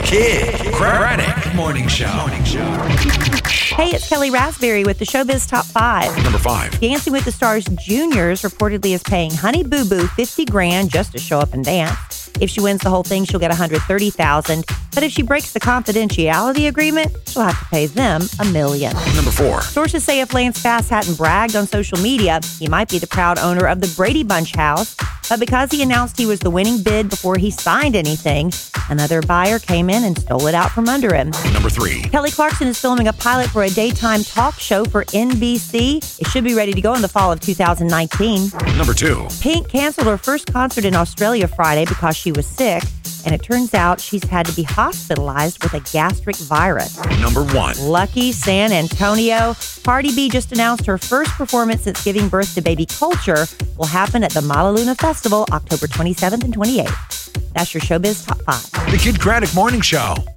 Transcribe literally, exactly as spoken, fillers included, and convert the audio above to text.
Kid Craddock Morning Show. Morning Show. Hey, it's Kelly Raspberry with the Showbiz Top five. Number five. Dancing with the Stars Juniors reportedly is paying Honey Boo Boo fifty grand just to show up and dance. If she wins the whole thing, she'll get one hundred thirty thousand dollars. But if she breaks the confidentiality agreement, she'll have to pay them a million. Number four. Sources say if Lance Bass hadn't bragged on social media, he might be the proud owner of the Brady Bunch house. But because he announced he was the winning bid before he signed anything, another buyer came in and stole it out from under him. Number three. Kelly Clarkson is filming a pilot for a daytime talk show for N B C. It should be ready to go in the fall of two thousand nineteen. Number two. Pink canceled her first concert in Australia Friday because she was sick, and it turns out she's had to be hospitalized with a gastric virus. Number one. Lucky San Antonio. Cardi B just announced her first performance since giving birth to baby Culture will happen at the Malaluna Festival October twenty-seventh and twenty-eighth. That's your Showbiz Top five. The Kid Craddock Morning Show.